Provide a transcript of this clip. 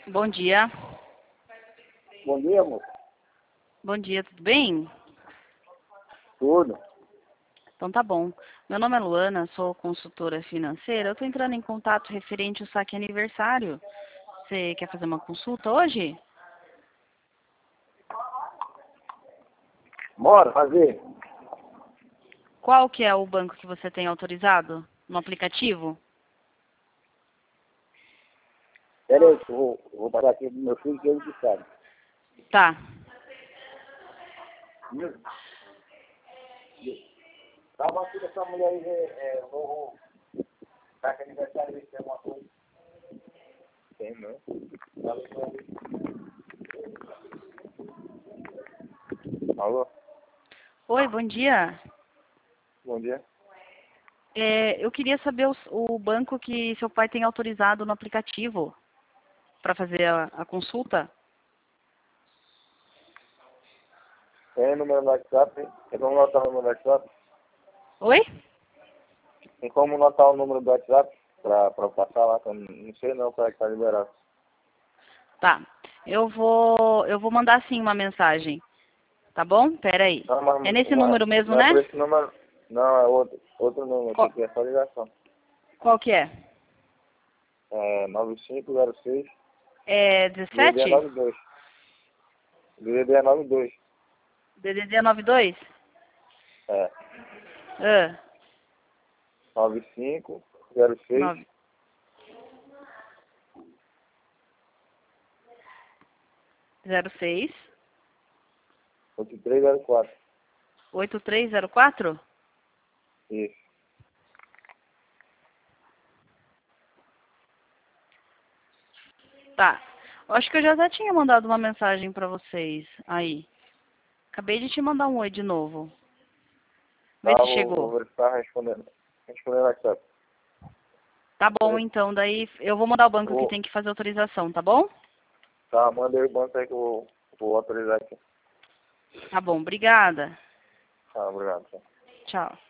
Bom dia. Bom dia, amor. Bom dia, tudo bem? Tudo. Então tá bom. Meu nome é Luana, sou consultora financeira. Eu tô entrando em contato referente ao saque aniversário. Você quer fazer uma consulta hoje? Bora fazer. Qual que é o banco que você tem autorizado no aplicativo? Pera aí, que eu vou parar aqui do meu filho que ele que sabe. Tá. Tava aqui dessa mulher aí, vou... Tá que aniversário dele tem alguma coisa? Tem, não. Alô? Oi, bom dia. Bom dia. Eu queria saber o banco que seu pai tem autorizado no aplicativo para fazer a consulta. Tem número no WhatsApp, hein? Tem como notar o número do WhatsApp? Oi? Tem como notar o número do WhatsApp pra passar lá, que eu não sei não para que tá liberado. Tá. Eu vou mandar sim uma mensagem. Tá bom? Pera aí. Não, É nesse número mesmo, não é né? por esse número, não, é outro número, esse aqui é só ligação. Qual que é? É 9506 É DDD 17? 92. DDD 92. DDD 92? É. Ah, 9506 9. 06 8304. 8304? Isso. Tá. Eu acho que eu já até tinha mandado uma mensagem pra vocês aí. Acabei de te mandar um oi de novo. Tá, Vê se vou chegou. verificar respondendo. Respondendo aqui, sabe? Tá bom, então. Daí eu vou mandar o banco que tem que fazer autorização, tá bom? Tá, manda aí o banco aí que eu vou autorizar aqui. Tá bom, obrigada. Tá, obrigado. Tá. Tchau.